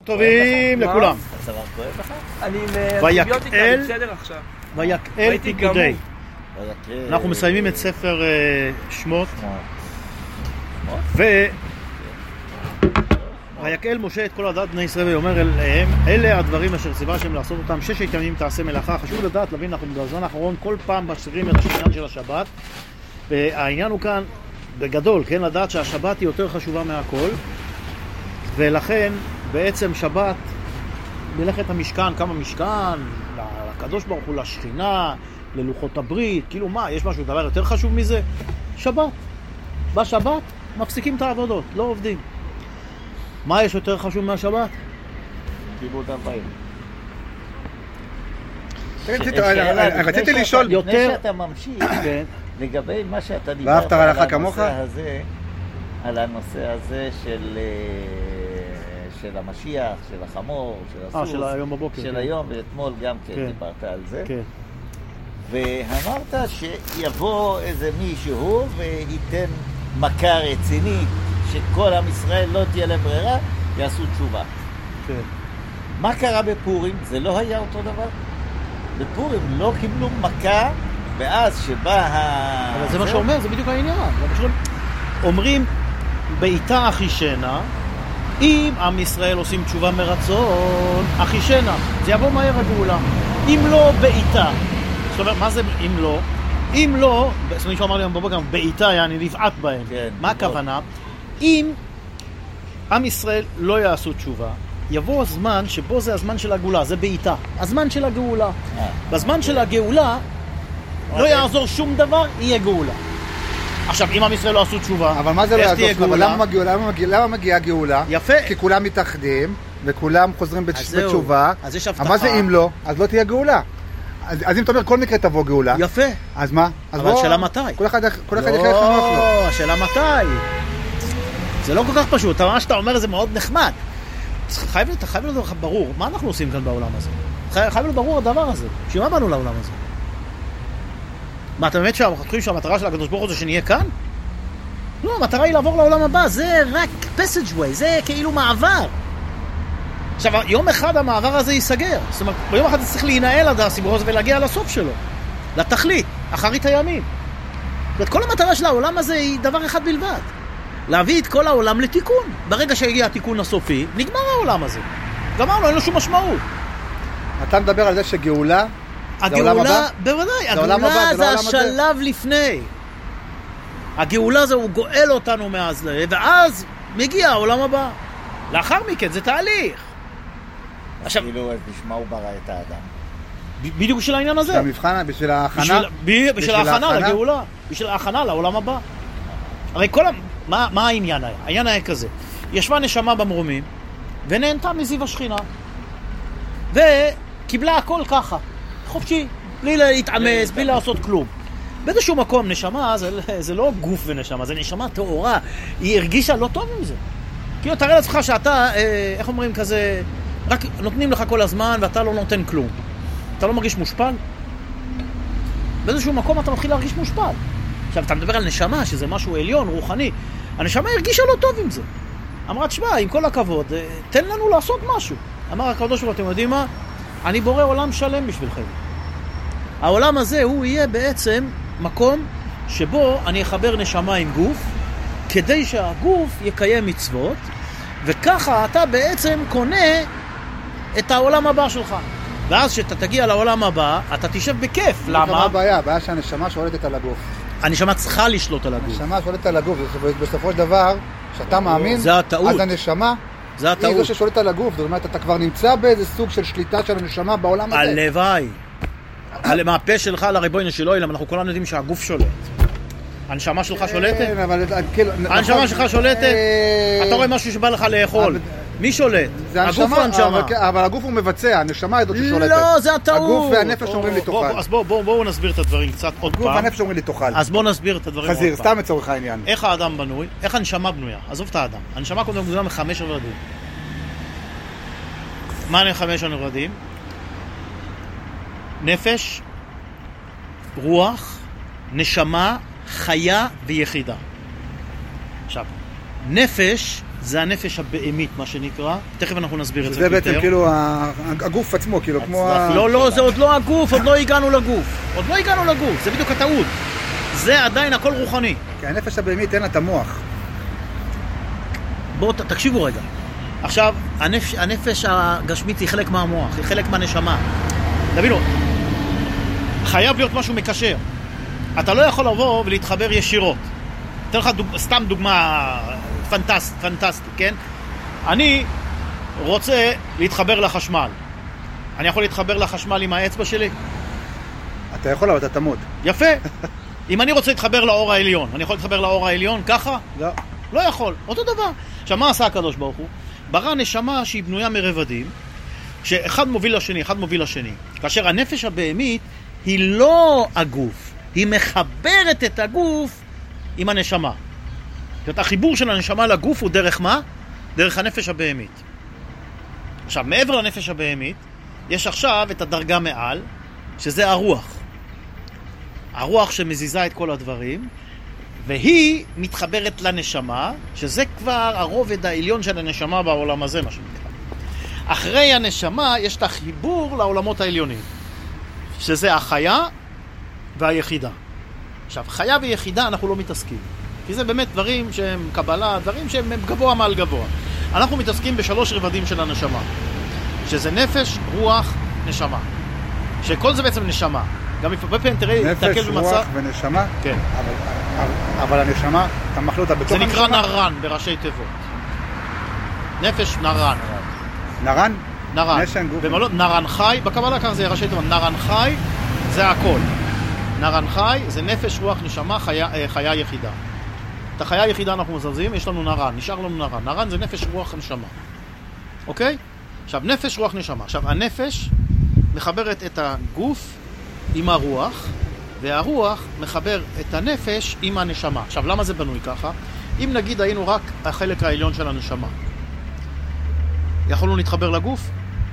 טובים לכולם. הצוואר כואב לך? אני עם אנטיביוטיקה, אני בסדר עכשיו. ויקהל פיקודי. אנחנו מסיימים את ספר שמות. ויקהל משה את כל עדת בני ישראל ואומר אליהם, אלה הדברים אשר ציווה השם לעשות אותם, 6 ימים תעשה מלאכה. חשוב לדעת, להבין, אנחנו בזמן האחרון כל פעם מזכירים את העניין של השבת, והעניין הוא כאן בגדול, כן, לדעת שהשבת היא יותר חשובה מהכל, ולכן בעצם שבת, מלאכת המשכן, כמה משכן, לקדוש ברוך הוא, לשכינה, ללוחות הברית, כאילו מה, יש משהו דבר יותר חשוב מזה? שבת. בשבת מפסיקים את העבודות, לא עובדים. מה יש יותר חשוב מהשבת? כיבוד אבאים. רציתי לשאול לפני שאתה ממשיך, לגבי מה שאתה דיברת על הנושא הזה של המשיח, של החמור, של הסוס, של היום בבוקר, של היום, ואתמול גם כן דיברת על זה. ואמרת שיבוא איזה מישהו וייתן מכה רצינית, שכל עם ישראל לא תהיה להם ברירה, יעשו תשובה. מה קרה בפורים? זה לא היה אותו דבר? בפורים לא קיבלו מכה, ואז שבא אבל זה מה שאומר, זה בדיוק העניין. אומרים, בעיתה אחישנה, אם עם ישראל עושים תשובה מרצון, אחישנה, זה יבוא מהר הגאולה. אם לא, בעיתה. זאת אומרת, מה זה אם לא? אם לא, מישהו אמר לי בבוקר, בעיתה, אני נבעט בהם. מה הכוונה? אם עם ישראל לא יעשו תשובה, יבוא הזמן שבו זה הזמן של הגאולה, זה בעיתה, הזמן של הגאולה. בזמן של הגאולה לא יעזור שום דבר, יהיה גאולה. עכשיו, אם עם ישראל לא עשו תשובה, אבל מה זה לא יעזור שום דבר? למה מגיעה גאולה? יפה. כי כולם מתאחדים וכולם חוזרים בתשובה. אז יש הבטחה. מה זה אם לא? אז לא תהיה גאולה. אז אם אתה אומר כל מקרה תבוא גאולה. יפה. אז מה? אבל השאלה מתי? כל אחד יחיה איך נוח לו. לא, השאלה מתי? זה לא כל כך פשוט, מה שאתה אומר זה מאוד נחמד. חייב להיות לך ברור, מה אנחנו עושים כאן בעולם הזה? חייב להיות ברור הדבר הזה. שמה באנו לעולם הזה? מה, אתה באמת חושבים שהמטרה של הקדוש ברוך הוא זה שנהיה כאן? לא, המטרה היא לעבור לעולם הבא, זה רק passageway, זה כאילו מעבר. עכשיו, יום אחד המעבר הזה ייסגר. זאת אומרת, ביום אחד צריך להינעל עד הסיפור הזה ולהגיע לסוף שלו. לתכלית, אחרית הימים. זאת אומרת, כל המטרה של העולם הזה היא דבר אחד בלבד. להביא את כל העולם לתיקון. ברגע שהגיע התיקון הסופי, נגמר העולם הזה. גמרנו, אין לו שום משמעות. אתה מדבר על זה שגאולה זה העולם הבא? בוודאי, הגאולה זה השלב לפני. הגאולה זה הוא גואל אותנו מאז, ואז מגיע העולם הבא. לאחר מכן זה תהליך. עכשיו, כאילו, בשמה הוא ברא את האדם. בדיוק בשביל העניין הזה. המבחן, בשביל ההכנה? בשביל ההכנה לגאולה. בשביל ההכנה לעולם הבא. הרי מה העניין היה? העניין היה כזה. ישבה נשמה במרומים, ונהנתה מזיו השכינה. וקיבלה הכל ככה. חופשי. בלי להתאמץ, בלי לעשות כלום. באיזשהו מקום נשמה, זה לא גוף ונשמה, זה נשמה תאורה. היא הרגישה לא טוב עם זה. כאילו, תראה לעצמך שאתה, איך אומרים כזה, רק נותנים לך כל הזמן ואתה לא נותן כלום. אתה לא מרגיש מושפל? באיזשהו מקום אתה מתחיל להרגיש מושפל. עכשיו, אתה מדבר על נשמה, שזה משהו עליון, רוחני. הנשמה הרגישה לא טוב עם זה. אמרה, תשמע, עם כל הכבוד, תן לנו לעשות משהו. אמר הקדוש ברוך הוא, אתם יודעים מה? אני בורא עולם שלם בשבילכם. העולם הזה הוא יהיה בעצם מקום שבו אני אחבר נשמה עם גוף, כדי שהגוף יקיים מצוות, וככה אתה בעצם קונה את העולם הבא שלך. ואז שאתה תגיע לעולם הבא, אתה תשב בכיף. למה? מה הבעיה? הבעיה שהנשמה שולטת על הגוף. הנשמה צריכה לשלוט על הגוף. הנשמה שולטת על הגוף. בסופו של דבר, שאתה מאמין, זה הטעות. אז הנשמה היא זו ששולטת על הגוף. זאת אומרת, אתה כבר נמצא באיזה סוג של שליטה של הנשמה בעולם הזה. הלוואי. מהפה שלך לריבונו של עולם, אנחנו כולנו יודעים שהגוף שולט. הנשמה שלך שולטת? כן, אבל הנשמה שלך שולטת? אתה רואה משהו שבא לך לאכול. מי שולט? הגוף או הנשמה? אבל הגוף הוא מבצע, הנשמה היא זאת ששולטת. לא, זה הטעות. הגוף והנפש אומרים לי תאכל. אז בואו נסביר את הדברים קצת עוד פעם. הגוף והנפש אומרים לי תאכל. אז בואו נסביר את הדברים עוד פעם. חזיר, סתם לצורך העניין. איך האדם בנוי? איך הנשמה בנויה? עזוב את האדם. הנשמה קודם בנויה מ5 רבדים. מה הם 5 רבדים? נפש, רוח, נשמה, חיה ויחידה. עכשיו, נפש זה הנפש הבאמית, מה שנקרא. תכף אנחנו נסביר את זה. זה בעצם כאילו הגוף עצמו, כאילו כמו... לא, זה עוד לא הגוף, עוד לא הגענו לגוף. זה בדיוק הטעות. זה עדיין הכל רוחני. כי הנפש הבאמית אין לה את המוח. בואו, תקשיבו רגע. עכשיו, הנפש הגשמית היא חלק מהמוח, היא חלק מהנשמה. תבינו, חייב להיות משהו מקשר. אתה לא יכול לבוא ולהתחבר ישירות. אתן לך סתם דוגמה פנטסטית, כן? אני רוצה להתחבר לחשמל. אני יכול להתחבר לחשמל עם האצבע שלי? אתה יכול, אבל אתה תמות. יפה. אם אני רוצה להתחבר לאור העליון, אני יכול להתחבר לאור העליון ככה? לא. לא יכול. אותו דבר. עכשיו, מה עשה הקדוש ברוך הוא? ברא נשמה שהיא בנויה מרבדים, שאחד מוביל לשני. כאשר הנפש הבאמית היא לא הגוף, היא מחברת את הגוף עם הנשמה. זאת אומרת, החיבור של הנשמה לגוף הוא דרך מה? דרך הנפש הבאמית. עכשיו, מעבר לנפש הבאמית, יש עכשיו את הדרגה מעל, שזה הרוח. הרוח שמזיזה את כל הדברים, והיא מתחברת לנשמה, שזה כבר הרובד העליון של הנשמה בעולם הזה, מה שנקרא. אחרי הנשמה יש את החיבור לעולמות העליונים, שזה החיה והיחידה. עכשיו, חיה ויחידה אנחנו לא מתעסקים, כי זה באמת דברים שהם קבלה, דברים שהם גבוה מעל גבוה. אנחנו מתעסקים בשלוש רבדים של הנשמה, שזה נפש, רוח, נשמה. שכל זה בעצם נשמה. גם הרבה פעמים תראה, נפש, רוח ונשמה? כן. אבל הנשמה, אתה מחלו אותה בתוך הנשמה? זה נקרא נרן בראשי תיבות. נפש נרן. נרן? נרן. נרן חי, בקבלה כך זה ראשי תיבות. נרן חי זה הכל. נרן חי זה נפש, רוח, נשמה, חיה יחידה. את החיה היחידה אנחנו מזרזים, יש לנו נרן, נשאר לנו נרן. נרן זה נפש, רוח, נשמה. אוקיי? עכשיו, נפש, רוח, נשמה. עכשיו, הנפש מחברת את הגוף עם הרוח, והרוח מחבר את הנפש עם הנשמה. עכשיו, למה זה בנוי ככה? אם נגיד היינו רק החלק העליון של הנשמה, יכולנו להתחבר לגוף?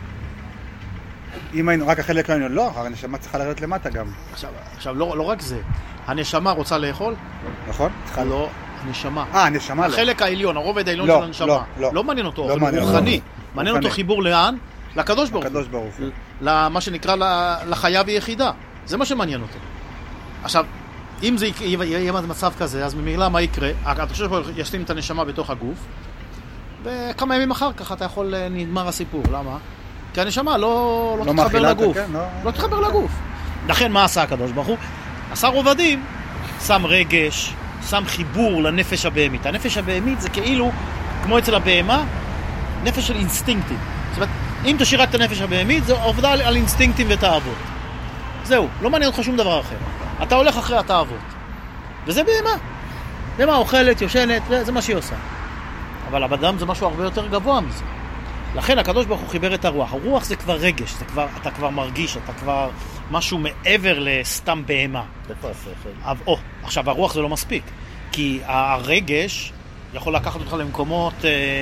אם היינו רק החלק העליון, לא, הנשמה צריכה לרדת למטה גם. עכשיו לא רק זה. הנשמה רוצה לאכול? נכון? לא, הנשמה. הנשמה לא. החלק העליון, הרובד העליון של הנשמה. לא מעניין אותו, הוא רוחני. מעניין אותו חיבור לאן? לקדוש ברוך הוא. למה שנקרא לחיה ויחידה. זה מה שמעניין אותו. עכשיו, אם זה יהיה מצב כזה, אז ממילא מה יקרה? הקדוש ברוך הוא ישים את הנשמה בתוך הגוף, וכמה ימים אחר כך אתה יכול נגמר הסיפור. למה? כי הנשמה לא תתחבר לגוף. לא תתחבר לגוף. לכן מה עשה הקדוש ברוך הוא? עשה רובדים, שם רגש, שם חיבור לנפש הבהמית. הנפש הבהמית זה כאילו, כמו אצל הבהמה, נפש של אינסטינקטים. זאת אומרת, אם תשאיר רק את הנפש הבהמית, זה עובדה על אינסטינקטים ותאוות. זהו, לא מעניין אותך שום דבר אחר. אתה הולך אחרי התאוות. וזה בהמה. בהמה אוכלת, יושנת, זה מה שהיא עושה. אבל הבדם זה משהו הרבה יותר גבוה מזה. לכן הקדוש ברוך הוא חיבר את הרוח. הרוח זה כבר רגש, אתה כבר מרגיש, אתה כבר משהו מעבר לסתם בהמה. איפה השכל? עכשיו הרוח זה לא מספיק. כי הרגש יכול לקחת אותך למקומות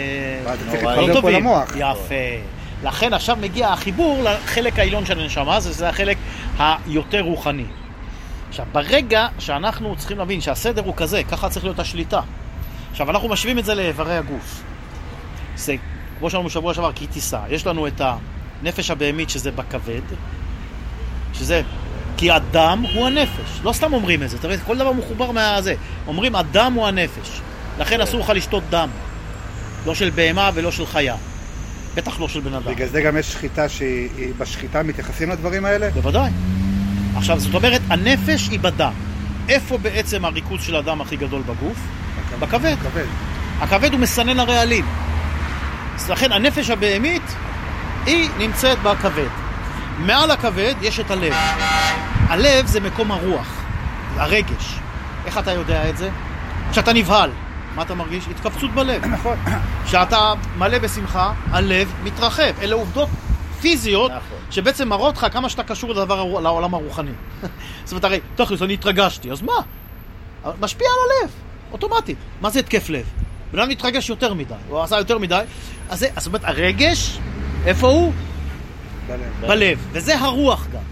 לא טובים. יפה. לכן עכשיו מגיע החיבור לחלק העליון של הנשמה, זה החלק היותר רוחני. עכשיו, ברגע שאנחנו צריכים להבין שהסדר הוא כזה, ככה צריך להיות השליטה. עכשיו, אנחנו משווים את זה לאיברי הגוף. זה, כמו שאמרנו בשבוע שעבר, כי טיסה. יש לנו את הנפש הבהמית שזה בכבד, שזה, כי הדם הוא הנפש. לא סתם אומרים את זה, תראה, כל דבר מחובר מהזה. אומרים, הדם הוא הנפש. לכן אסור לך לשתות דם. לא של בהמה ולא של חיה. בטח לא של בן אדם. בגלל זה גם יש שחיטה שבשחיטה מתייחסים לדברים האלה? בוודאי. עכשיו, זאת אומרת, הנפש היא בדם. איפה בעצם הריכוז של הדם הכי גדול בגוף? בכבד. הכבד הוא מסנן הרעלים. לכן הנפש הבהמית היא נמצאת בכבד. מעל הכבד יש את הלב. הלב זה מקום הרוח, הרגש. איך אתה יודע את זה? כשאתה נבהל, מה אתה מרגיש? התכווצות בלב. נכון. כשאתה מלא בשמחה, הלב מתרחב. אלה עובדות פיזיות שבעצם מראות לך כמה שאתה קשור לעולם הרוחני. זאת אומרת, הרי, תכלס, אני התרגשתי, אז מה? משפיע על הלב, אוטומטית. מה זה התקף לב? בן אדם מתרגש יותר מדי, הוא עשה יותר מדי. אז זאת אומרת, הרגש, איפה הוא? בלב. וזה הרוח גם.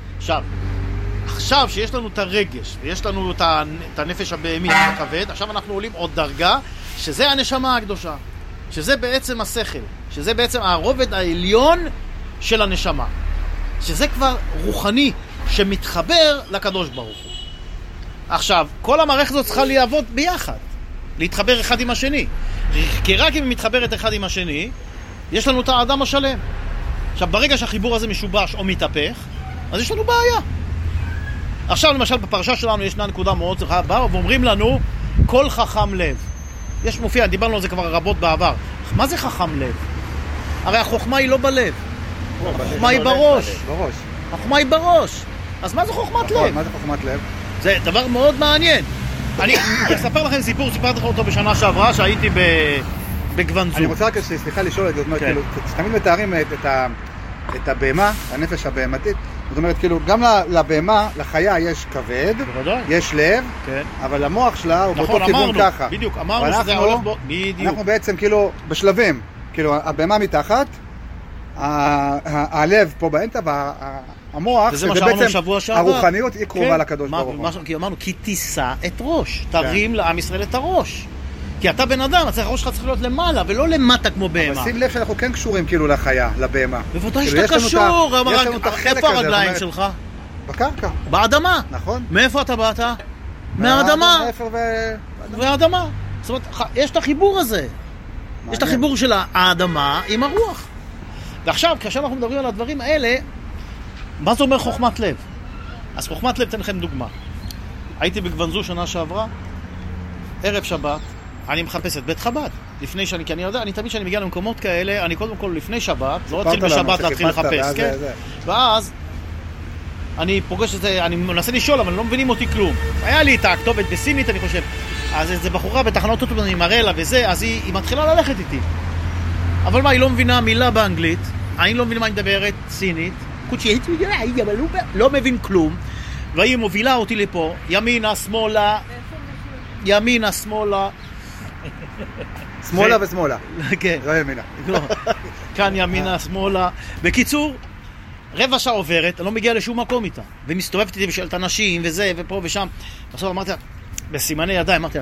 עכשיו שיש לנו את הרגש, ויש לנו את הנפש הבהמית בכבד, עכשיו אנחנו עולים עוד דרגה, שזה הנשמה הקדושה. שזה בעצם השכל, שזה בעצם הרובד העליון של הנשמה, שזה כבר רוחני שמתחבר לקדוש ברוך הוא. עכשיו, כל המערכת הזאת צריכה לעבוד ביחד, להתחבר אחד עם השני, כי רק אם היא מתחברת אחד עם השני, יש לנו את האדם השלם. עכשיו, ברגע שהחיבור הזה משובש או מתהפך, אז יש לנו בעיה. עכשיו, למשל, בפרשה שלנו ישנה נקודה מאוד צריכה, באו ואומרים לנו, כל חכם לב. יש מופיע, דיברנו על זה כבר רבות בעבר. מה זה חכם לב? הרי החוכמה היא לא בלב. החוכמה היא בראש. החוכמה היא בראש. אז מה זה חוכמת לב? מה זה חוכמת לב? זה דבר מאוד מעניין. אני אספר לכם סיפור, סיפרתי אותו בשנה שעברה, שהייתי בגוונזו. אני רוצה רק סליחה לשאול את זה, זאת אומרת, כאילו, תמיד מתארים את הבהמה, הנפש הבהמתית, זאת אומרת, כאילו, גם לבהמה, לחיה יש כבד, יש לב, אבל המוח שלה הוא באותו כיוון ככה. בדיוק, אמרנו שזה הולך בו, בדיוק. אנחנו בעצם כאילו בשלבים, כאילו, הבהמה מתחת, הלב פה באמצע, והמוח, שזה בעצם הרוחניות היא קרובה לקדוש ברוך הוא. כי אמרנו, כי תישא את ראש, תרים לעם ישראל את הראש. כי אתה בן אדם, הראש שלך צריך להיות למעלה, ולא למטה כמו בהמה. אבל שים לב שאנחנו כן קשורים כאילו לחיה, לבהמה. בוודאי שאתה קשור, איפה הרגליים שלך? בקרקע. באדמה. נכון. מאיפה אתה באת? מהאדמה. והאדמה. זאת אומרת, יש את החיבור הזה. יש את החיבור של האדמה עם הרוח. ועכשיו, כאשר אנחנו מדברים על הדברים האלה, מה זה אומר חוכמת לב? אז חוכמת לב, תן לכם דוגמה. הייתי בגוונזו שנה שעברה, ערב שבת, אני מחפש את בית חב"ד. לפני שאני, כי אני יודע, אני תמיד שאני מגיע למקומות כאלה, אני קודם כל לפני שבת, לא אתחיל בשבת להתחיל לחפש, כן? ואז אני פוגש את זה, אני מנסה לשאול, אבל לא מבינים אותי כלום. היה לי את הכתובת בסינית, אני חושב. אז איזו בחורה בתחנות אוטובוס, אני מראה לה וזה, אז היא מתחילה ללכת איתי. אבל מה, היא לא מבינה מילה באנגלית, אני לא מבינה מה היא מדברת סינית, אבל הוא לא מבין כלום, והיא מובילה אותי לפה, ימינה, שמאלה, ימינה, שמאלה, שמאלה ושמאלה. כן. לא ימינה. כאן ימינה, שמאלה. בקיצור, רבע שעה עוברת, אני לא מגיע לשום מקום איתה. ומסתובבת איתי בשאלת אנשים וזה ופה ושם. בסוף אמרתי לה, בסימני ידיים, אמרתי לה,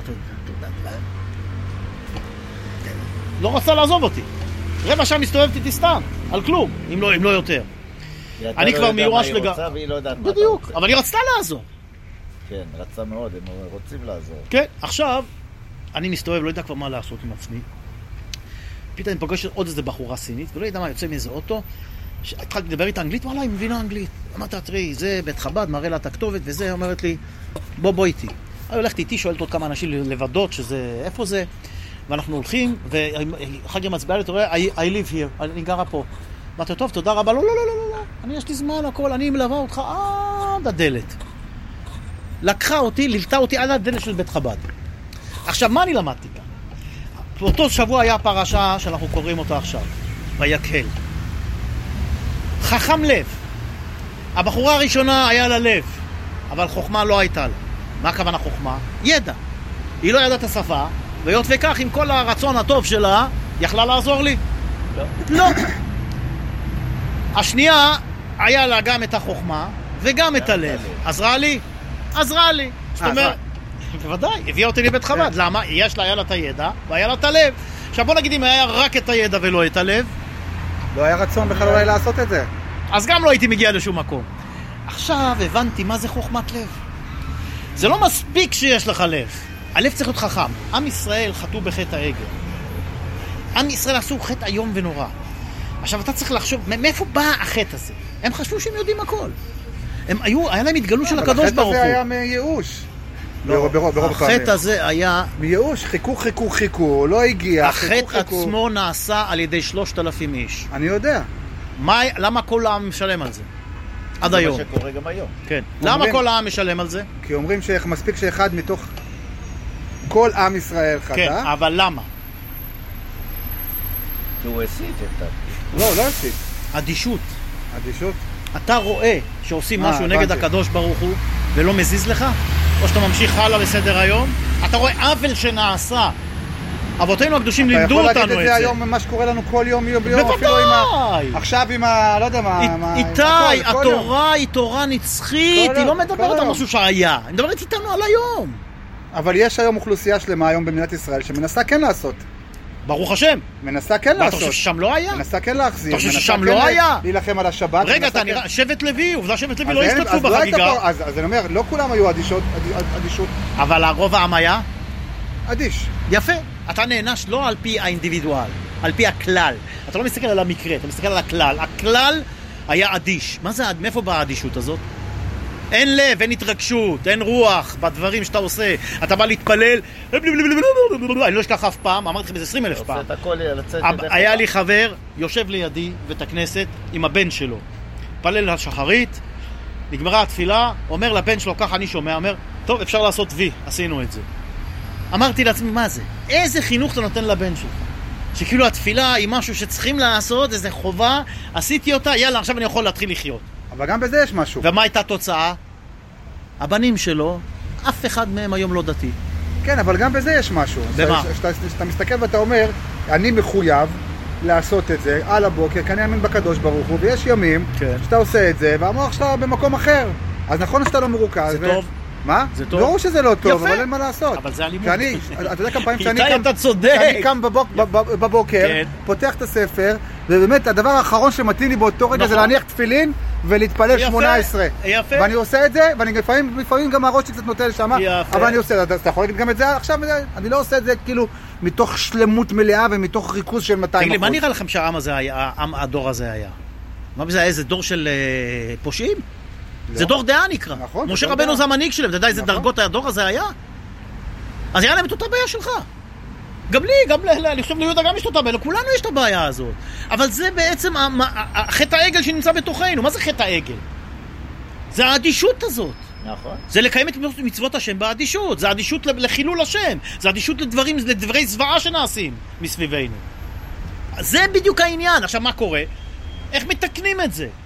לא רצה לעזוב אותי. רבע שעה מסתובבת איתי סתם, על כלום, אם לא יותר. אני כבר מיואש בדיוק, אבל היא רצתה לעזור. כן, רצה מאוד, הם רוצים לעזור. כן, עכשיו, אני מסתובב, לא יודע כבר מה לעשות עם עצמי. פתאום אני פוגש עוד איזה בחורה סינית, ולא יודע מה, יוצא מאיזה אוטו, התחלתי לדבר איתה אנגלית, וואלה, היא מבינה אנגלית. אמרתי, תראי, זה בית חב"ד, מראה לה את הכתובת, וזה, אומרת לי, בוא איתי. אני הולכת איתי, שואלת עוד כמה אנשים לבדות, שזה, איפה זה, ואנחנו הולכים, ואחר כך מצביעה לי, אתה רואה, I live here, אני גרה פה. אמרתי, טוב, תודה רבה, לא, יש לי זמן, הכל, אני מלווה אותך עד הדלת. לקחה אותי, לילתה אותי עד הדלת של בית חב"ד. עכשיו, מה אני למדתי כאן? באותו שבוע היה פרשה שאנחנו קוראים אותה עכשיו, ויקהל. חכם לב. הבחורה הראשונה היה לה לב, אבל חוכמה לא הייתה לה. מה הכוונה חוכמה? ידע. היא לא ידעה את השפה, והיות וכך, עם כל הרצון הטוב שלה, יכלה לעזור לי? לא. השנייה, היה לה גם את החוכמה, וגם את הלב. עזרה לי? עזרה לי. זאת אומרת, בוודאי, הביאה אותי לבית חב"ד. למה? היה לה את הידע, והיה לה את הלב. עכשיו בוא נגיד, אם היה רק את הידע ולא את הלב, לא היה רצון בכלל אולי לעשות את זה. אז גם לא הייתי מגיע לשום מקום. עכשיו הבנתי מה זה חוכמת לב. זה לא מספיק שיש לך לב. הלב צריך להיות חכם. עם ישראל חטאו בחטא העגל. עם ישראל עשו חטא איום ונורא. עכשיו אתה צריך לחשוב, מאיפה בא החטא הזה? הם חשבו שהם יודעים הכל. היה להם התגלות של הקדוש ברוך הוא. החטא הזה היה מייאוש. החטא הזה היה... מייאוש, חיכו, לא הגיע. החטא עצמו נעשה על ידי 3,000 איש. אני יודע. למה כל העם משלם על זה? עד היום. זה מה שקורה גם היום. כן. למה כל העם משלם על זה? כי אומרים שמספיק שאחד מתוך כל עם ישראל חטא. כן, אבל למה? הוא הסית את זה. לא הסית. אדישות. אדישות? אתה רואה שעושים משהו נגד הקדוש ברוך הוא ולא מזיז לך? או שאתה ממשיך הלאה בסדר היום? אתה רואה עוול שנעשה. אבותינו הקדושים לימדו אותנו את זה. אתה יכול להגיד את זה היום, מה שקורה לנו כל יום ביום. בוודאי! עכשיו עם לא יודע מה... איתי, התורה היא תורה נצחית, היא לא מדברת על משהו שהיה. היא מדברת איתנו על היום. אבל יש היום אוכלוסייה שלמה היום במדינת ישראל שמנסה כן לעשות. ברוך השם. מנסה כן לעשות. אתה חושב ששם לא היה? מנסה כן להחזיר. אתה חושב ששם לא היה? להילחם על השבת. רגע, אתה נראה, שבט לוי, עובדה שבט לוי לא השתתפו בחגיגה. אז אני אומר, לא כולם היו אדישות. אבל הרוב העם היה? אדיש. יפה. אתה נענש לא על פי האינדיבידואל, על פי הכלל. אתה לא מסתכל על המקרה, אתה מסתכל על הכלל. הכלל היה אדיש. מה זה, מאיפה באה האדישות הזאת? אין לב, אין התרגשות, אין רוח בדברים שאתה עושה. אתה בא להתפלל, אני לא אשכח אף פעם, אמרתי לכם איזה 20,000 פעם. היה לי חבר, יושב לידי בית הכנסת עם הבן שלו. פלל השחרית, נגמרה התפילה, אומר לבן שלו, ככה אני שומע, אומר, טוב, אפשר לעשות וי, עשינו את זה. אמרתי לעצמי, מה זה? איזה חינוך אתה נותן לבן שלך? שכאילו התפילה היא משהו שצריכים לעשות, איזה חובה, עשיתי אותה, יאללה, עכשיו אני יכול להתחיל לחיות. אבל גם בזה יש משהו. ומה הייתה תוצאה? הבנים שלו, אף אחד מהם היום לא דתי. כן, אבל גם בזה יש משהו. במה? שאתה מסתכל ואתה אומר, אני מחויב לעשות את זה על הבוקר, כי אני אאמין בקדוש ברוך הוא, ויש ימים שאתה עושה את זה, והמוח שלך במקום אחר. אז נכון שאתה לא מרוכז. זה טוב. מה? זה טוב. לא שזה לא טוב, יפה. אבל אין מה לעשות. אבל זה אלימות. אתה יודע כמה פעמים שאני קם בבוקר, פותח את הספר, ובאמת הדבר האחרון שמתאים לי באותו רגע זה להניח תפילין ולהתפלל 18. יפה. ואני עושה את זה, ואני לפעמים גם הראש שלי קצת נוטה לשם, אבל אני עושה את זה. אתה יכול להגיד גם את זה עכשיו? אני לא עושה את זה כאילו מתוך שלמות מלאה ומתוך ריכוז של 200%. תגיד לי, מה נראה לכם שהעם הזה היה, הדור הזה היה? מה זה היה? איזה דור של פושעים? זה דור דעה נקרא. נכון. משה רבנו זה המנהיג שלהם. אתה יודע איזה דרגות הדור הזה היה? אז היה להם את אותה בעיה שלך. גם לי, אני חושב ליהודה גם יש את אותה בעיה. לכולנו יש את הבעיה הזאת. אבל זה בעצם חטא העגל שנמצא בתוכנו. מה זה חטא העגל? זה האדישות הזאת. נכון. זה לקיים את מצוות השם באדישות. זה אדישות לחילול השם. זה אדישות לדברי זוועה שנעשים מסביבנו. זה בדיוק העניין. עכשיו מה קורה? איך מתקנים את זה?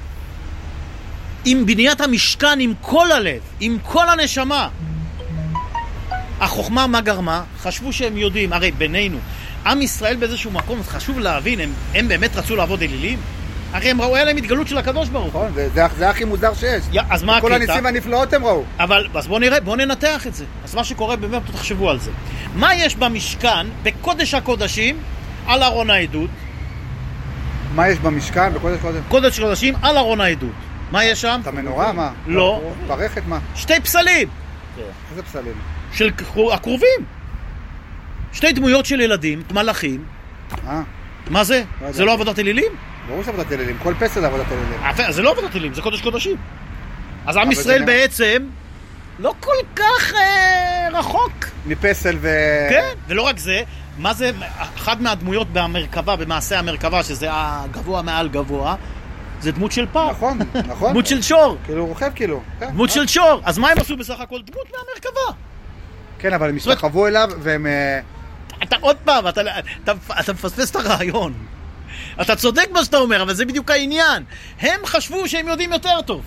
עם בניית המשכן, עם כל הלב, עם כל הנשמה. החוכמה מה גרמה? חשבו שהם יודעים, הרי בינינו, עם ישראל באיזשהו מקום, חשוב להבין, הם באמת רצו לעבוד אלילים? הרי הם ראו, היה להם התגלות של הקדוש ברוך. נכון, זה הכי מוזר שיש. אז מה הקטע? כל הניסים והנפלאות הם ראו. אבל, אז בואו נראה, בואו ננתח את זה. אז מה שקורה באמת, תחשבו על זה. מה יש במשכן, בקודש הקודשים, על ארון העדות? מה יש במשכן, בקודש קודש? קודש הקודשים, על ארון העדות. מה יש שם? את המנורה, מה? לא. ברכת, מה? 2 פסלים. איזה פסלים? של הקרובים. 2 דמויות של ילדים, מלאכים. מה זה? זה לא עבודת אלילים? ברור שעבודת אלילים, כל פסל זה עבודת אלילים. זה לא עבודת אלילים, זה קודש קודשים. אז עם ישראל בעצם לא כל כך רחוק. מפסל כן, ולא רק זה, מה זה, אחת מהדמויות במרכבה, במעשה המרכבה, שזה הגבוה מעל גבוה, זה דמות של פר. נכון, נכון. דמות של שור. כאילו הוא רוכב כאילו. דמות של שור. אז מה הם עשו בסך הכל? דמות מהמרכבה. כן, אבל הם השתחוו אליו והם... אתה עוד פעם, אתה מפספס את הרעיון. אתה צודק מה שאתה אומר, אבל זה בדיוק העניין. הם חשבו שהם יודעים יותר טוב.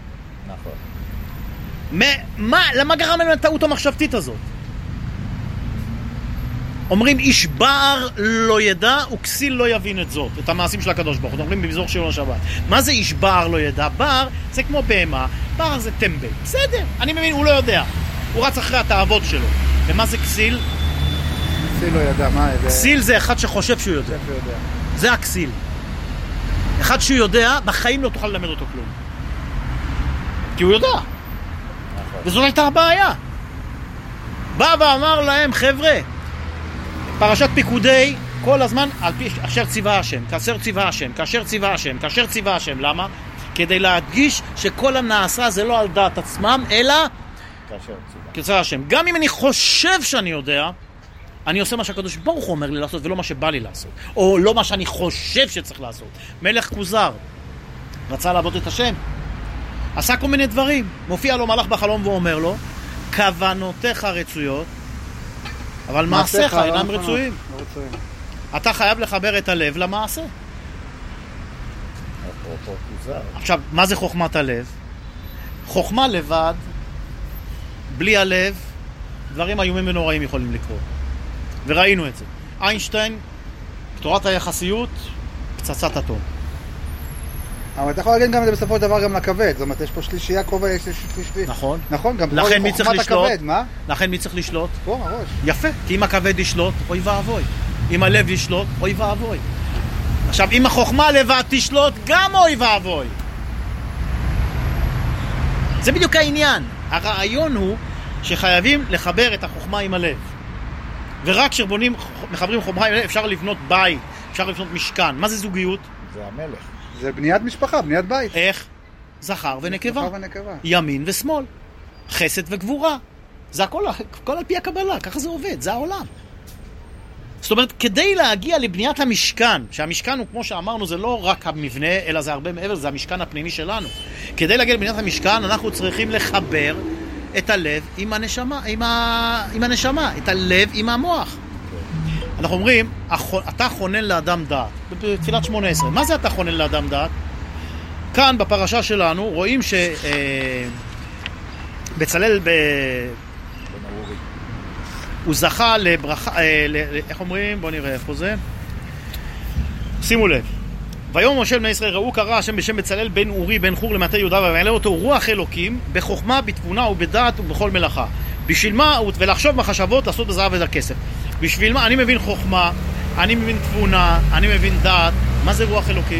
נכון. למה גרם להם הטעות המחשבתית הזאת? אומרים איש בער לא ידע וכסיל לא יבין את זאת, את המעשים של הקדוש ברוך הוא. אומרים במזמור שיעור השבת. מה זה איש בער לא ידע? בער זה כמו בהמה, בער זה טמבל. בסדר, אני מבין, הוא לא יודע. הוא רץ אחרי התאוות שלו. ומה זה כסיל? כסיל לא ידע, מה? כסיל זה אחד שחושב שהוא יודע. זה הכסיל. אחד שהוא יודע, בחיים לא תוכל ללמד אותו כלום. כי הוא יודע. וזאת הייתה הבעיה. בא ואמר להם, חבר'ה, פרשת פיקודי, כל הזמן, על פי אשר ציווה השם, כאשר ציווה השם, כאשר ציווה השם, כאשר ציווה השם. למה? כדי להדגיש שכל הנעשה זה לא על דעת עצמם, אלא כאשר השם. גם אם אני חושב שאני יודע, אני עושה מה שהקדוש ברוך הוא אומר לי לעשות, ולא מה שבא לי לעשות. או לא מה שאני חושב שצריך לעשות. מלך כוזר רצה לעבוד את השם. עשה כל מיני דברים. מופיע לו מלאך בחלום ואומר לו, כוונותיך רצויות, אבל מעשיך אינם רצויים. אתה חייב לחבר את הלב למעשה. עכשיו, מה זה חוכמת הלב? חוכמה לבד, בלי הלב, דברים איומים ונוראים יכולים לקרות. וראינו את זה. איינשטיין, תורת היחסיות, פצצת אטום. אבל אתה יכול להגיד גם את זה בסופו של דבר גם לכבד. זאת אומרת, יש פה שלישייה קרובה, יש שלישייה. נכון. נכון, גם לכן מי צריך לשלוט? מה? לכן מי צריך לשלוט? פה, הראש. יפה. כי אם הכבד ישלוט, אוי ואבוי. אם הלב ישלוט, אוי ואבוי. עכשיו, אם החוכמה לבד תשלוט, גם אוי ואבוי. זה בדיוק העניין. הרעיון הוא שחייבים לחבר את החוכמה עם הלב. ורק כשמחברים חוכמה עם הלב, אפשר לבנות בית, אפשר לבנות משכן. מה זה זוגיות? זה המלך. זה בניית משפחה, בניית בית. איך? זכר ונקבה. זכר ונקבה. ימין ושמאל. חסד וגבורה. זה הכל על פי הקבלה, ככה זה עובד, זה העולם. זאת אומרת, כדי להגיע לבניית המשכן, שהמשכן הוא, כמו שאמרנו, זה לא רק המבנה, אלא זה הרבה מעבר, זה המשכן הפנימי שלנו. כדי להגיע לבניית המשכן, אנחנו צריכים לחבר את הלב עם הנשמה, עם הנשמה, את הלב עם המוח. אנחנו אומרים, אתה חונן לאדם דעת. בתפילת 18. מה זה אתה חונן לאדם דעת? כאן בפרשה שלנו רואים בצלאל הוא זכה לברכה, איך אומרים? בואו נראה איפה זה. שימו לב. ויום משה בני ישראל ראו קרא השם בשם בצלאל בן אורי בן חור למטה יהודה ומעלה אותו רוח אלוקים בחוכמה, בתבונה ובדעת ובכל מלאכה. בשביל מה? ולחשוב מחשבות לעשות בזהב ובכסף. בשביל מה? אני מבין חוכמה, אני מבין תבונה, אני מבין דעת. מה זה רוח אלוקים?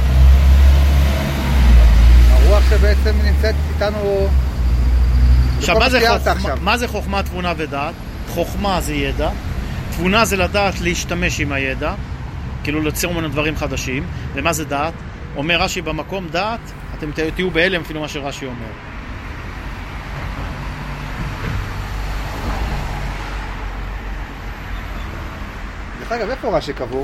הרוח שבעצם נמצאת איתנו. עכשיו, מה זה חוכמה, תבונה ודעת? חוכמה זה ידע, תבונה זה לדעת להשתמש עם הידע, כאילו ליצור ממנו דברים חדשים. ומה זה דעת? אומר רש"י במקום דעת, אתם תהיו בהלם אפילו מה שרש"י אומר. דרך אגב, איפה רש"י קבור?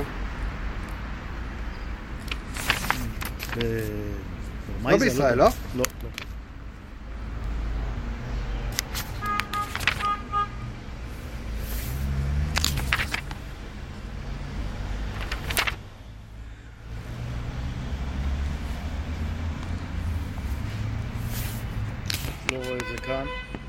לא בישראל, לא? לא. לא רואה את זה כאן.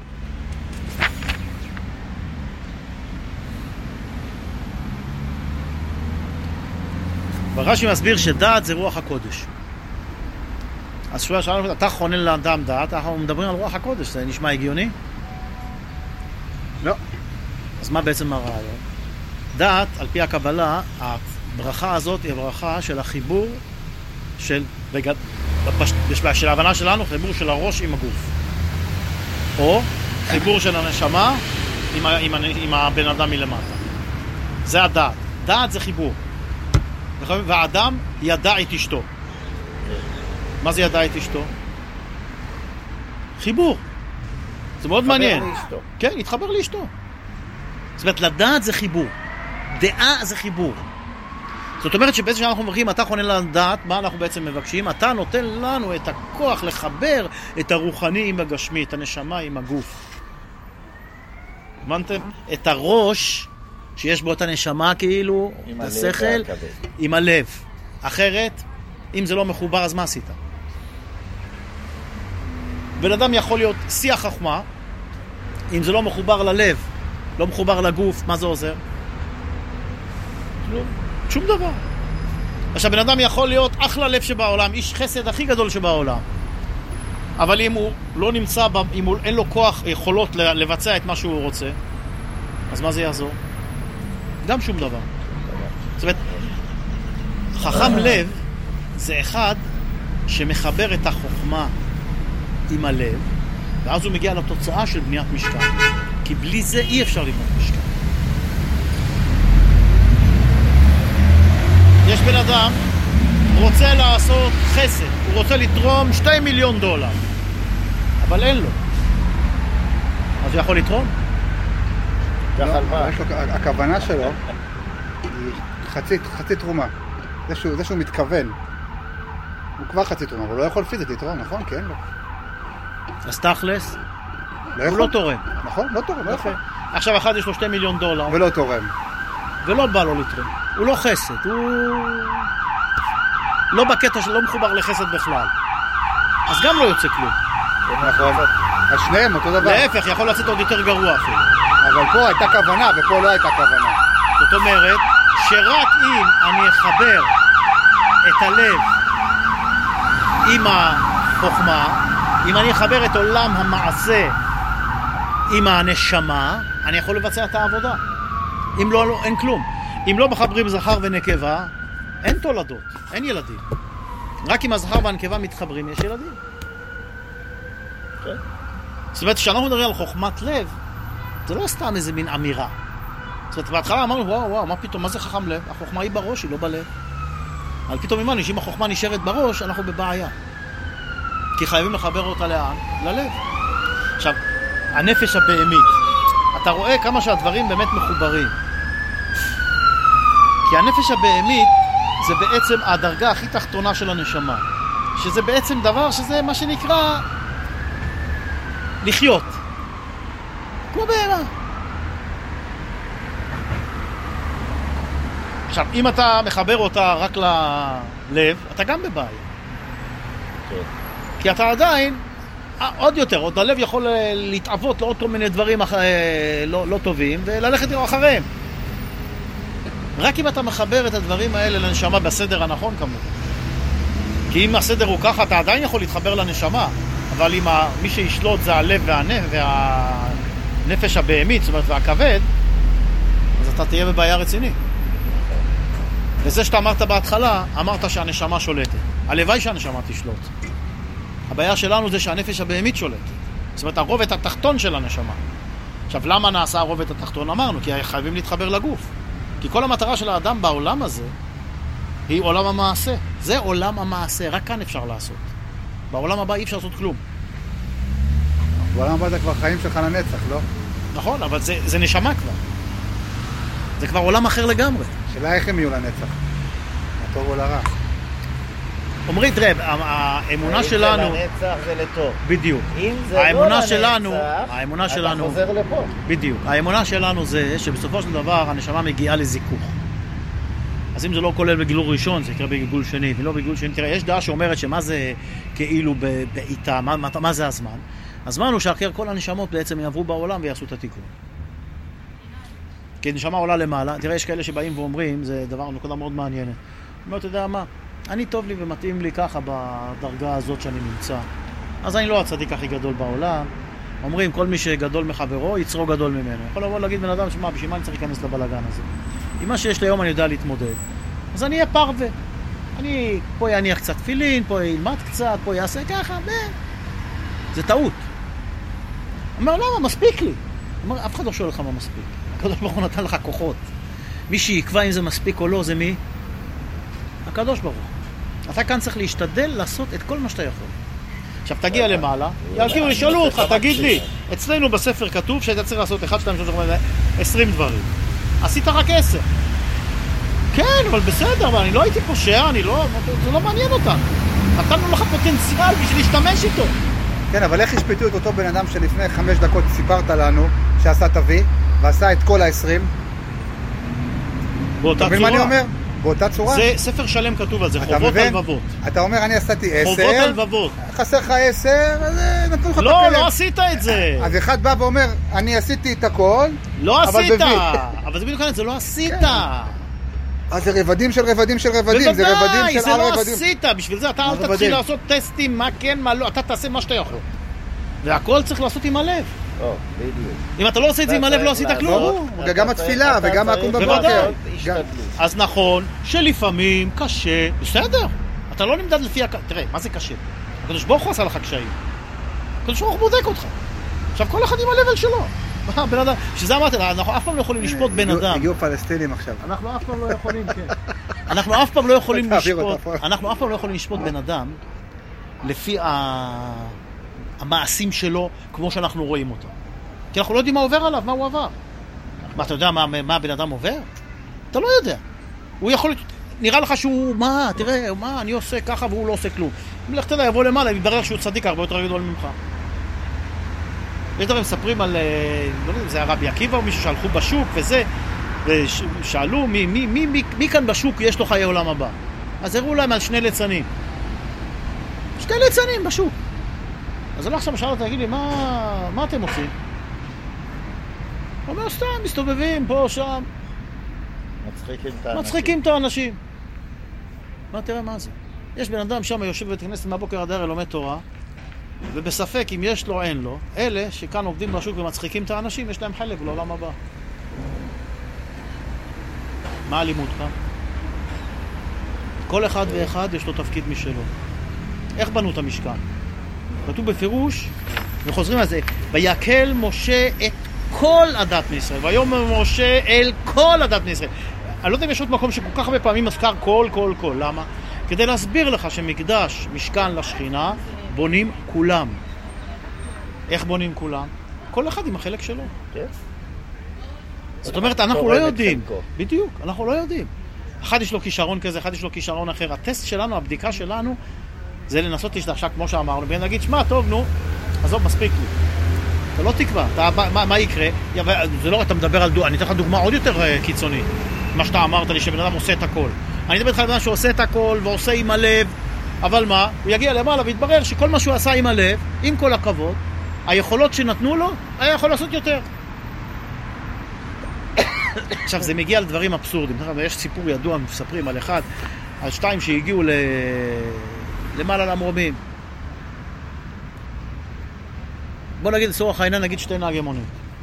ורש"י מסביר שדעת זה רוח הקודש. אז שאלנו, אתה חונן לאדם דעת, אנחנו מדברים על רוח הקודש, זה נשמע הגיוני? לא. אז מה בעצם הרעיון? דעת, על פי הקבלה, הברכה הזאת היא הברכה של החיבור של ההבנה שלנו, חיבור של הראש עם הגוף. או חיבור של הנשמה עם הבן אדם מלמטה. זה הדעת. דעת זה חיבור. והאדם ידע את אשתו. מה זה ידע את אשתו? חיבור. זה מאוד מעניין. כן, התחבר לאשתו. זאת אומרת, לדעת זה חיבור. דעה זה חיבור. זאת אומרת שבעצם שאנחנו מברכים, אתה חונן לדעת, מה אנחנו בעצם מבקשים? אתה נותן לנו את הכוח לחבר את הרוחני עם הגשמי, את הנשמה עם הגוף. הבנתם? את הראש שיש בו את הנשמה כאילו, את השכל, עם הלב. אחרת, אם זה לא מחובר, אז מה עשית? בן אדם יכול להיות שיח חוכמה, אם זה לא מחובר ללב, לא מחובר לגוף, מה זה עוזר? שום דבר. עכשיו, בן אדם יכול להיות אחלה לב שבעולם, איש חסד הכי גדול שבעולם. אבל אם הוא לא נמצא, אם אין לו כוח, יכולות לבצע את מה שהוא רוצה, אז מה זה יעזור? גם שום דבר. זאת אומרת, חכם לב זה אחד שמחבר את החוכמה עם הלב, ואז הוא מגיע לתוצאה של בניית משכן. כי בלי זה אי אפשר לבנות משכן. יש בן אדם, רוצה לעשות חסד, הוא רוצה לתרום $2 מיליון, אבל אין לו. אז הוא יכול לתרום? הכוונה שלו היא חצי תרומה. זה שהוא מתכוון. הוא כבר חצי תרומה, אבל הוא לא יכול פיזית לתרום, נכון? כן, לא. אז תכלס, הוא לא תורם. נכון, לא תורם, לא יכול. עכשיו אחד יש לו $2 מיליון. ולא תורם. ולא בא לו לתרום. הוא לא חסד, הוא לא בקטע שלא מחובר לחסד בכלל. אז גם לא יוצא כלום. נכון. אז שניהם אותו דבר. להפך, יכול לצאת עוד יותר גרוע אפילו. אבל פה הייתה כוונה, ופה לא הייתה כוונה. זאת אומרת, שרק אם אני אחבר את הלב עם החוכמה, אם אני אחבר את עולם המעשה עם הנשמה, אני יכול לבצע את העבודה. אם לא, אין כלום. אם לא מחברים זכר ונקבה, אין תולדות, אין ילדים. רק אם הזכר והנקבה מתחברים, יש ילדים. זאת אומרת, כשאנחנו מדברים על חוכמת לב, זה לא סתם איזה מין אמירה. זאת אומרת, בהתחלה אמרנו, וואו, מה פתאום, מה זה חכם לב? החוכמה היא בראש, היא לא בלב. אבל פתאום אמרנו, שאם החוכמה נשארת בראש, אנחנו בבעיה. כי חייבים לחבר אותה לאן? ללב. עכשיו, הנפש הבהמית, אתה רואה כמה שהדברים באמת מחוברים. כי הנפש הבהמית זה בעצם הדרגה הכי תחתונה של הנשמה. שזה בעצם דבר שזה מה שנקרא לחיות. כמו בהמה. עכשיו, אם אתה מחבר אותה רק ללב, אתה גם בבעיה. כי אתה עדיין, עוד יותר, עוד הלב יכול להתעבות לעוד כל מיני דברים לא טובים, וללכת אחריהם. רק אם אתה מחבר את הדברים האלה לנשמה בסדר הנכון כמובן. כי אם הסדר הוא ככה, אתה עדיין יכול להתחבר לנשמה, אבל אם מי שישלוט זה הלב והנפש הבהמית, זאת אומרת, והכבד, אז אתה תהיה בבעיה רצינית. וזה שאתה אמרת בהתחלה, אמרת שהנשמה שולטת. הלוואי שהנשמה תשלוט. הבעיה שלנו זה שהנפש הבהמית שולטת. זאת אומרת, הרובד התחתון של הנשמה. עכשיו, למה נעשה הרובד התחתון? אמרנו, כי חייבים להתחבר לגוף. כי כל המטרה של האדם בעולם הזה היא עולם המעשה. זה עולם המעשה, רק כאן אפשר לעשות. בעולם הבא אי אפשר לעשות כלום. בעולם הבא זה כבר חיים שלך לנצח, לא? נכון, אבל זה נשמה כבר. זה כבר עולם אחר לגמרי. שאלה איך הם יהיו לנצח? לטוב או לרע? אומרי, תראה, האמונה שלנו... אם זה לנצח זה לטוב. בדיוק. אם זה לא לנצח, אתה חוזר לפה. בדיוק. האמונה שלנו זה שבסופו של דבר הנשמה מגיעה לזיכוך. אז אם זה לא כולל בגילוי ראשון, זה יקרה בגילוי שני, ולא בגילוי שני. תראה, יש דעה שאומרת שמה זה כאילו בעיטה, מה זה הזמן? הזמן הוא שאחר כל הנשמות בעצם יעברו בעולם ויעשו את התיקון. כי נשמה עולה למעלה. תראה, יש כאלה שבאים ואומרים, זה דבר, נקודה מאוד מעניינת. אומר, אתה יודע מה? אני טוב לי ומתאים לי ככה בדרגה הזאת שאני נמצא. אז אני לא הצדיק הכי גדול בעולם. אומרים, כל מי שגדול מחברו, יצרו גדול ממנו. יכול לבוא להגיד בן אדם, שמה, בשביל מה אני צריך להיכנס לבלגן הזה? עם מה שיש לי היום אני יודע להתמודד. אז אני אהיה פרווה. אני פה יניח קצת תפילין, פה ילמד קצת, פה יעשה ככה, זה טעות. אומר, למה? מספיק לי. אומר, אף אחד לא שואל לך מה מספיק. הקדוש ברוך הוא נתן לך כוחות. מי שיקבע אם זה מספיק או לא, זה מי? הקדוש ברוך הוא. אתה כאן צריך להשתדל לעשות את כל מה שאתה יכול. עכשיו תגיע למעלה, כאילו ישאלו אותך, תגיד לי, אצלנו בספר כתוב שאתה צריך לעשות 1, 2, 3, 4, 20 דברים. עשית רק 10. כן, אבל בסדר, אבל אני לא הייתי פושע, זה לא מעניין אותנו. נתנו לך פוטנציאל בשביל להשתמש איתו. כן, אבל איך השפטו את אותו בן אדם שלפני 5 דקות סיפרת לנו שעשה תביא, ועשה את כל 20? באותה צורה. מה אני אומר? באותה צורה? זה ספר שלם כתוב על זה, חובות הלבבות. אתה אומר, אני עשיתי 10. חובות הלבבות. חסר לך 10, אז נתנו לך את הפלט. לא עשית את זה. אז אחד בא ואומר, אני עשיתי את הכל, לא עשית. אבל זה בדיוק כאן, זה לא עשית. אז זה רבדים של רבדים של רבדים. זה רבדים של זה לא עשית. בשביל זה אתה אל תתחיל לעשות טסטים, מה כן, מה לא. אתה תעשה מה שאתה יכול. והכל צריך לעשות עם הלב. אם אתה לא עושה את זה עם הלב, לא עשית כלום. גם התפילה וגם הקום בבוקר. אז נכון שלפעמים קשה, בסדר. אתה לא נמדד לפי תראה, מה זה קשה? הקדוש ברוך הוא עשה לך קשיים. הקדוש ברוך הוא בודק אותך. עכשיו כל אחד עם הלבל שלו. בן אדם, שזה אמרתי, אנחנו אף פעם לא יכולים לשפוט בן אדם. הגיעו פלסטינים עכשיו. אנחנו אף פעם לא יכולים, כן. אנחנו אף פעם לא יכולים לשפוט בן אדם לפי המעשים שלו כמו שאנחנו רואים אותו. כי אנחנו לא יודעים מה עובר עליו, מה הוא עבר. מה, אתה יודע מה הבן אדם עובר? אתה לא יודע. הוא יכול, נראה לך שהוא, תראה, אני עושה ככה והוא לא עושה כלום. לך תדע, יבוא למעלה, יברר שהוא צדיק הרבה יותר גדול ממך. יש דברים מספרים על, לא יודע, זה הרבי עקיבא או מישהו שהלכו בשוק וזה, ושאלו מי כאן בשוק יש לו חיי עולם הבא. אז הראו להם על 2 ליצנים. 2 ליצנים בשוק. אז הלך שם שאל אותה, תגיד לי, מה אתם עושים? הוא אומר, סתם, מסתובבים פה, שם. מצחיקים את האנשים. תראה מה זה. יש בן אדם שם יושב בבית הכנסת מהבוקר עד הערב לומד תורה, ובספק אם יש לו או אין לו, אלה שכאן עובדים בשוק ומצחיקים את האנשים, יש להם חלק לעולם הבא. מה הלימוד כאן? כל אחד ואחד יש לו תפקיד משלו. איך בנו את המשכן? כתוב בפירוש, וחוזרים על זה, ויקל משה את כל הדת מישראל, ויאמר משה אל כל הדת מישראל. אני לא יודע אם יש עוד מקום שכל כך הרבה פעמים מזכר כל. למה? כדי להסביר לך שמקדש, משכן לשכינה, בונים כולם. איך בונים כולם? כל אחד עם החלק שלו. זאת אומרת, אנחנו לא יודעים. בדיוק, אנחנו לא יודעים. אחד יש לו כישרון כזה, אחד יש לו כישרון אחר. הטסט שלנו, הבדיקה שלנו, זה לנסות להשתעשע כמו שאמרנו, ונגיד, שמע, טוב, נו, עזוב, מספיק לי. אתה לא תקבע, מה יקרה? זה לא, אתה מדבר על אני אתן לך דוגמה עוד יותר קיצונית. מה שאתה אמרת לי, שבן אדם עושה את הכל. אני מדבר איתך על בן אדם שעושה את הכל, ועושה עם הלב, אבל מה? הוא יגיע למעלה והתברר שכל מה שהוא עשה עם הלב, עם כל הכבוד, היכולות שנתנו לו, היה יכול לעשות יותר. עכשיו, זה מגיע לדברים אבסורדים. יש סיפור ידוע, מספרים על אחד, על שתיים שהגיעו למעלה למרומים. בוא נגיד, לצורך העניין, נגיד שתי נהגי מונית.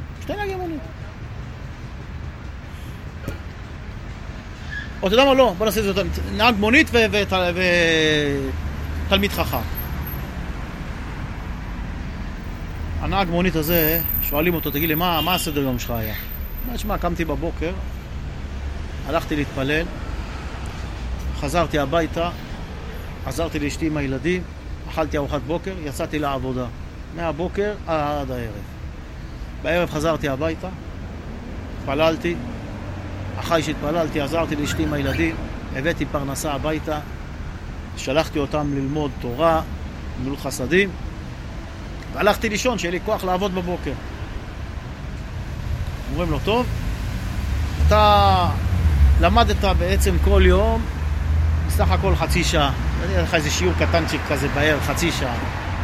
או אתה יודע מה? לא, בוא נעשה את זה. נהג מונית ותלמיד חכם. הנהג מונית הזה, שואלים אותו, תגיד לי, מה הסדר יום שלך היה? מה, קמתי בבוקר, הלכתי להתפלל, חזרתי הביתה, עזרתי לאשתי עם הילדים, אכלתי ארוחת בוקר, יצאתי לעבודה. מהבוקר עד הערב. בערב חזרתי הביתה, התפללתי, אחרי שהתפללתי, עזרתי לאשתי עם הילדים, הבאתי פרנסה הביתה, שלחתי אותם ללמוד תורה, גמילות חסדים, והלכתי לישון, שיהיה לי כוח לעבוד בבוקר. אומרים לו, טוב, אתה למדת בעצם כל יום, בסך הכל חצי שעה. אני אגיד לך איזה שיעור קטנצ'יק כזה בערב, חצי שעה.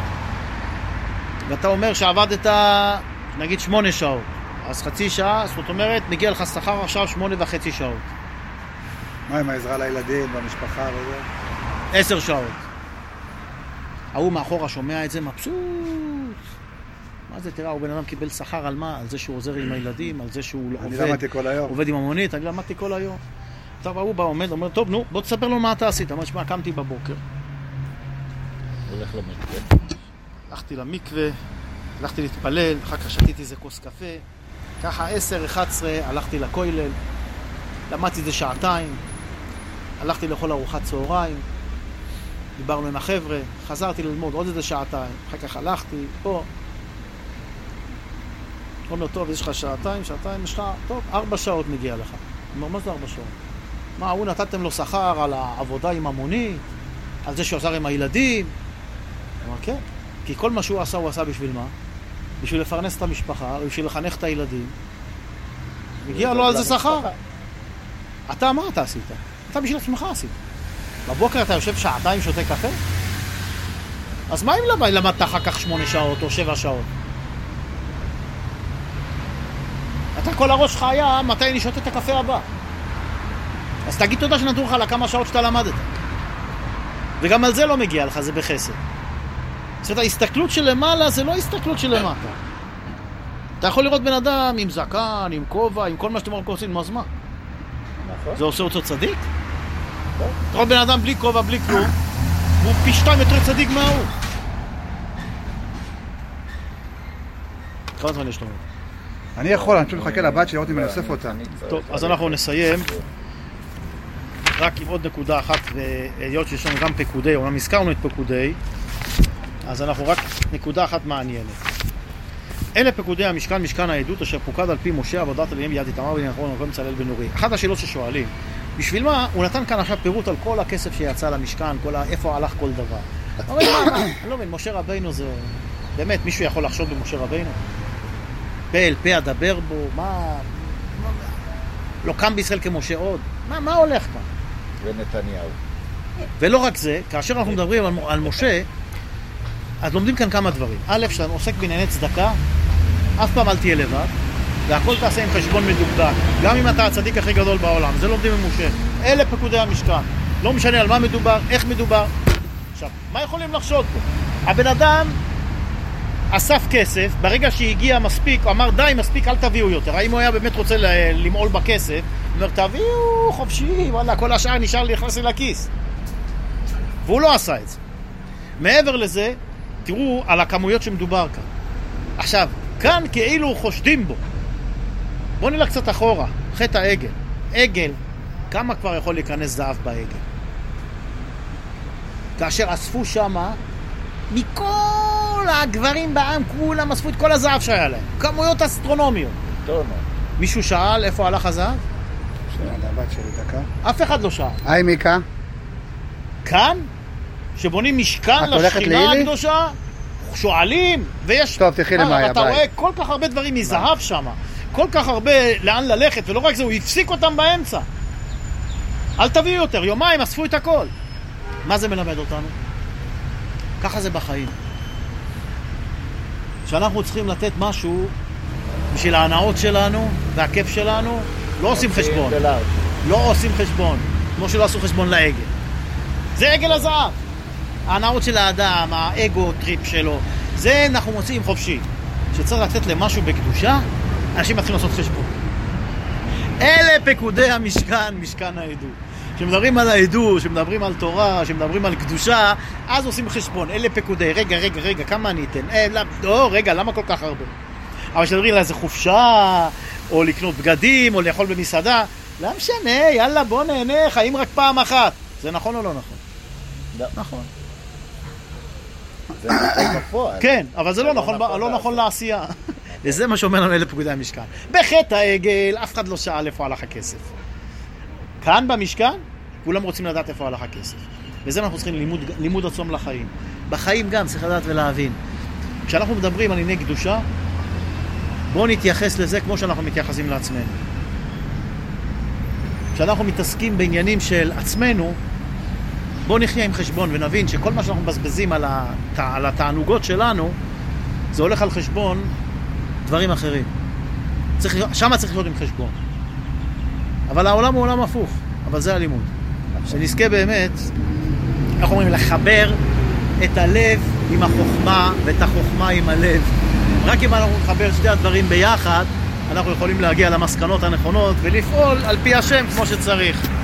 ואתה אומר שעבדת, נגיד 8 שעות. אז חצי שעה, זאת אומרת, מגיע לך שכר עכשיו 8.5 שעות. מה עם העזרה לילדים, במשפחה וזה? 10 שעות. ההוא מאחורה שומע את זה, מבסוט. מה זה, תראה, הוא בן אדם קיבל שכר על מה? על זה שהוא עוזר עם הילדים, על זה שהוא עובד עם המונית, אני למדתי כל היום. עכשיו ההוא בא עומד, אומר, טוב, נו, בוא תספר לו מה אתה עשית. אמר, שמע, קמתי בבוקר. הולך למקווה. הלכתי למקווה, הלכתי להתפלל, אחר כך שתיתי איזה כוס קפה. ככה 10-11 הלכתי לכולל, למדתי איזה 2 שעות, הלכתי לאכול ארוחת צהריים, דיברנו עם החבר'ה, חזרתי ללמוד עוד איזה 2 שעות, אחר כך הלכתי פה. אומר, טוב, יש לך 2 שעות, יש לך, טוב, 4 שעות מגיע לך. אומר, מה זה 4 שעות? מה, הוא נתתם לו שכר על העבודה עם המונית, על זה שהוא עזר עם הילדים? אמר, כן, כי כל מה שהוא עשה, הוא עשה בשביל מה? בשביל לפרנס את המשפחה, בשביל לחנך את הילדים. מגיע לו על זה שכר. אתה, מה אתה עשית? אתה בשביל עצמך עשית. בבוקר אתה יושב 2 שעות שותה קפה? אז מה אם למדת אחר כך 8 שעות או 7 שעות? אתה כל הראש שלך היה מתי אני שותה את הקפה הבא. אז תגיד תודה שנתנו לך לכמה שעות שאתה למדת. וגם על זה לא מגיע לך, זה בחסד. זאת אומרת, ההסתכלות של למעלה זה לא הסתכלות של למטה. אתה יכול לראות בן אדם עם זקן, עם כובע, עם כל מה שאתם עושים, אז מה? זה עושה אותו צדיק? אתה רואה בן אדם בלי כובע, בלי כלום, הוא פי 2 יותר צדיק מההוא. כמה זמן יש לנו? אני יכול, אני פשוט מחכה לבת שלי, לראות אם אני אוסף אותה. טוב, אז אנחנו נסיים רק עם עוד נקודה אחת, והיות שיש לנו גם פקודי, אומנם הזכרנו את פקודי, אז אנחנו רק נקודה אחת מעניינת. אלה פקודי המשכן, משכן העדות, אשר פוקד על פי משה, עבודת אליהם ביד איתמר בן אחרון ומקום צלאל בן אורי. אחת השאלות ששואלים, בשביל מה? הוא נתן כאן עכשיו פירוט על כל הכסף שיצא למשכן, איפה הלך כל דבר. אבל מה? אני לא מבין, משה רבינו זה... באמת, מישהו יכול לחשוד במשה רבינו? פה פה אדבר בו, מה... לא קם בישראל כמשה עוד. מה הולך כאן? ונתניהו. ולא רק זה, כאשר אנחנו מדברים על משה, אז לומדים כאן כמה דברים. א', שאתה עוסק בענייני צדקה, אף פעם אל תהיה לבד, והכל תעשה עם חשבון מדוקדק, גם אם אתה הצדיק הכי גדול בעולם. זה לומדים ממשה. אלה פקודי המשכן. לא משנה על מה מדובר, איך מדובר. עכשיו, מה יכולים לחשוד פה? הבן אדם אסף כסף, ברגע שהגיע מספיק, הוא אמר די, מספיק, אל תביאו יותר. האם הוא היה באמת רוצה למעול בכסף, אומר, תביאו חופשי, וואלה, כל השאר נשאר להיכנס לכיס. והוא לא עשה את זה. מעבר לזה, תראו על הכמויות שמדובר כאן. עכשיו, כאן כאילו חושדים בו. בואו נלך קצת אחורה, חטא העגל. עגל, כמה כבר יכול להיכנס זהב בעגל? כאשר אספו שמה, מכל הגברים בעם, כולם אספו את כל הזהב שהיה להם. כמויות אסטרונומיות. מישהו שאל איפה הלך הזהב? שאלה, הבת שלי דקה. אף אחד לא שאל. היי מיקה. כאן, שבונים משכן לשכינה הקדושה, שואלים, ויש... טוב, תחי למאיה, אתה רואה כל כך הרבה דברים מזהב שם, כל כך הרבה לאן ללכת, ולא רק זה, הוא הפסיק אותם באמצע. אל תביאו יותר, יומיים אספו את הכל. מה זה מלמד אותנו? ככה זה בחיים. שאנחנו צריכים לתת משהו בשביל ההנאות שלנו והכיף שלנו, לא עושים חשבון. לא עושים חשבון, כמו שלא עשו חשבון לעגל. זה עגל הזהב. ההנאות של האדם, האגו טריפ שלו, זה אנחנו מוצאים חופשי. שצריך לתת למשהו בקדושה, אנשים מתחילים לעשות חשבון. אלה פקודי המשכן, משכן העדות. כשמדברים על העדות, כשמדברים על תורה, כשמדברים על קדושה, אז עושים חשבון. אלה פקודי, רגע, כמה אני אתן? רגע, למה כל כך הרבה? אבל כשמדברים על איזה חופשה, או לקנות בגדים, או לאכול במסעדה, לא משנה, יאללה, בוא נהנה, חיים רק פעם אחת. זה נכון או לא נכון? לא. נכון. זה נכון בפועל. כן, אבל זה לא נכון לעשייה. וזה מה שאומר לנו אלה פקודי המשכן. בחטא העגל, אף אחד לא שאל איפה הלך הכסף. כאן במשכן, כולם רוצים לדעת איפה הלך הכסף. וזה אנחנו צריכים לימוד עצום לחיים. בחיים גם צריך לדעת ולהבין. כשאנחנו מדברים על ענייני קדושה, בואו נתייחס לזה כמו שאנחנו מתייחסים לעצמנו. כשאנחנו מתעסקים בעניינים של עצמנו, בואו נחיה עם חשבון ונבין שכל מה שאנחנו מבזבזים על התענוגות שלנו, זה הולך על חשבון דברים אחרים. שמה צריך להיות עם חשבון. אבל העולם הוא עולם הפוך, אבל זה הלימוד. שנזכה באמת, אנחנו אומרים, לחבר את הלב עם החוכמה ואת החוכמה עם הלב. רק אם אנחנו נחבר שתי הדברים ביחד, אנחנו יכולים להגיע למסקנות הנכונות ולפעול על פי השם כמו שצריך.